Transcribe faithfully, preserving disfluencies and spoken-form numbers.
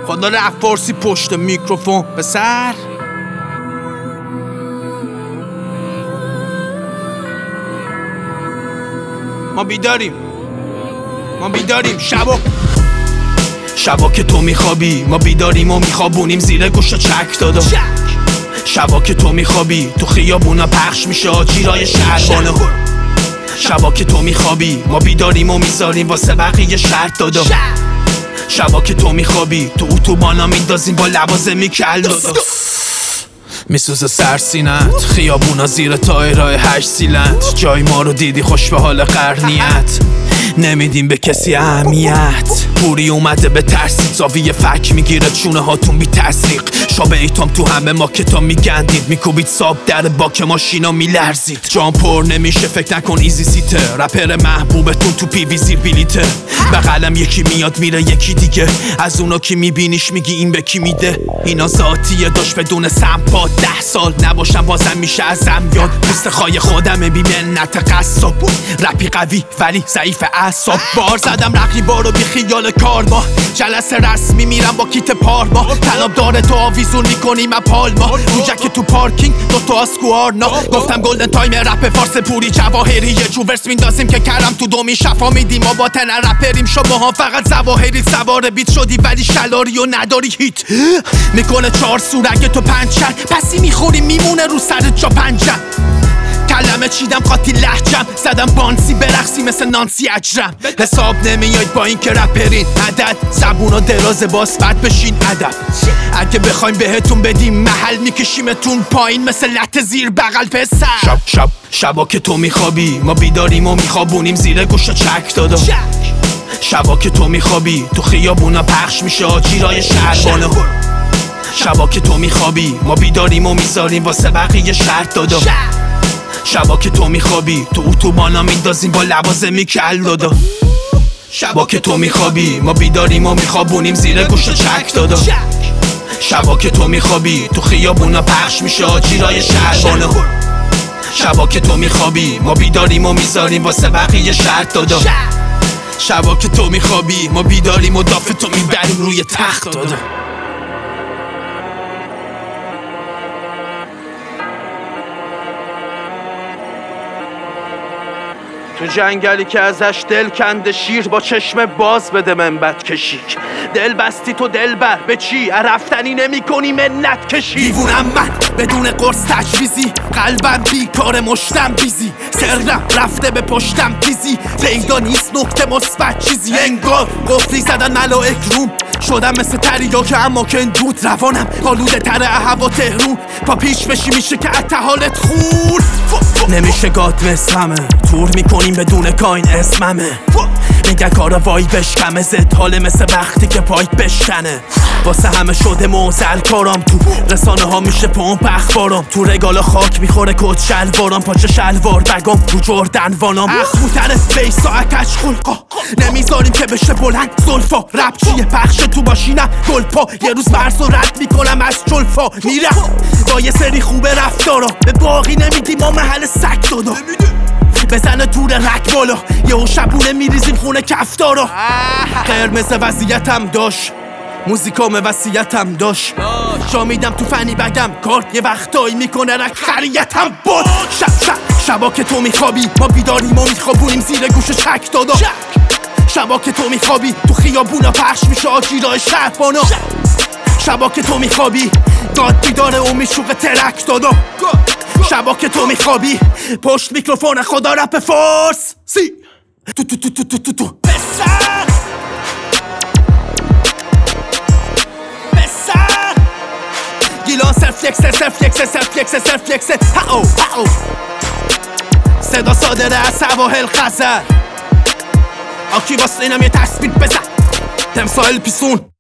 خدا رفت فارسی پشت میکروفون پسر. ما بیداریم ما بیداریم شبا شبا که تو میخوابی ما بیداریم و میخوابونیم زیر گوشت چک دادا. شبا که تو میخوابی تو خیابونا پخش میشه آجیرای شهربانه. شبا که تو میخوابی ما بیداریم و میذاریم واسه بقیه شرط دادا. شبا که تو میخوابی تو اتوبانا میندازیم با لوازمی کل دادا. میسوزه سرسینت خیابونا زیر تایرای هشت سیلند. جای ما رو دیدی خوش به حال قرنیت نمیدیم به کسی اهمیت. پوری اومده به ترسید زاویه فک میگیره چونه هاتون بی تسریق. شابه ایتام تو همه ما کتاب میگندید میکوبید ساب در باک ماشینا میلرزید. جام پر نمیشه فکر نکن ایزی سیته. رپر محبوبتون تو پی وی زیر بلیته. بغلم یکی میاد میره یکی دیگه. از اونا کی میبینیش میگی این به کی میده. اینا ذاتیه داشت بدون سمپا. ده سال نباشم بازم میشه ازم یاد. مثل خای خودم بی منت قصاب. رپی قوی ولی ضعیف اعصاب. بار زدم رقیبا رو بی خیال کارما. جلسه رسمی میرم با کیت پارما. طلب داره تو آویزون میکنیم پالما. رو جک تو پارکینگ دوتا اسکوارنا. گفتم گلدن تایم رپ فارس پوری جواهری. یه جو ورس میندازیم که کرم تو دومی شفا میدیم. ما با تن رپریم شما ها فقط زواهری. سوار بیت شدی ولی شلاری و نداری هیت. میکنه چهار سورگ تو پنچن. پسی میخوری میمونه رو سر جا پنجم. کلمه چیدم قاطی لحجم. زدم بانسی برقصی مثل نانسی اجرم. حساب نمیاید با این که رپرین عدد. زبون و دراز باز بد بشین ادب. اگه بخوایم بهتون بدیم محل میکشیمتون پایین مثل لط زیر بغل پسر. شب شب شبا که تو میخوابی ما بیداریم و میخوابونیم زیر گوشت چک دادا. شبا که تو میخوابی تو خیابونا پخش میشه آجیرای شهربانه. شبا که تو میخوابی ما بیداریم و میذاریم واسه بقیه شرط دادا. شبا که تو میخوابی تو اتوبانا میندازیم با لوازمی کل دادا. شبا که تو میخوابی ما بیداریم و میخوابونیم زیر گوشت چک دادا. شبا که تو میخوابی تو خیابونا پخش میشه آجیرای شهربانه. شبا که تو میخوابی ما بیداریم و میذاریم واسه بقیه شرط دادا. شبا که تو میخوابی ما بیداریم و دافه تو میبریم روی تخت دادا. تو جنگلی که ازش دل کنده شیر با چشم باز بده من بد کشیک. دل بستی تو دل بر به چی رفتنی نمی کنی منت کشی. دیوونم من بدون قرص تجویزی. قلبم بیکار مشتم بیزی. سرم رفته به پشتم تیزی. پیدا نیست نکته مثبت چیزی. انگار قفلی زدن ملائک روم. شدم مثل تریاک اما کندود. روانم آلوده تر هوا تهرون. پا پیش بشی میشه که ات حالت خور. نمیشه گاد مثمه تور میکنیم بدون کاین اسممه. میگه کارا وای بشکمه زد حاله مثل وقتی که پایت بشکنه. واسه همه شده موزل کارام. تو رسانه ها میشه پمپ اخبارم. تو رگال خاک میخوره کت شلوارم. پاچه شلوار بگم رو جردن وانام. اخموتره بیسا اکش خلقا. نمیذاریم که بشه بلند زلفا. رپ چیه پخش تو باشینم گلپا. یه روز برس و رد میکنم از جلفا. میرم با یه سری خوبه رفتارا. به باقی نمیدیم ما محل سک دادا. بزنه تور رک بالا. یهو شبونه میریزیم خونه کفتارا. قرمز وضعیتم داشت موزیکام وصیتم داشت. جا میدم تو فنی بگم کارت یه وقتایی میکنه رک خریتم بود. شب شب شبا که تو میخوابی ما بیداریم و میخوابونیم زیر گوش چک دادا. شبا که تو میخوابی تو خیابونا پخش میشه آجیرای شهربانا. شبا که تو میخوابی داد بیداره و میشوق ترک دادا. شبا که تو میخوابی پشت میکروفون خدا رپ فارس سی تو تو تو تو تو تو تو بسر بسر گیلان سرف یکسه سرف یکسه سرف یکسه سرف یکسه هاو هاو. صدا صادره از سواحل خزر. آکی واسه اینم یه تصویر بزن تمثال پیسون.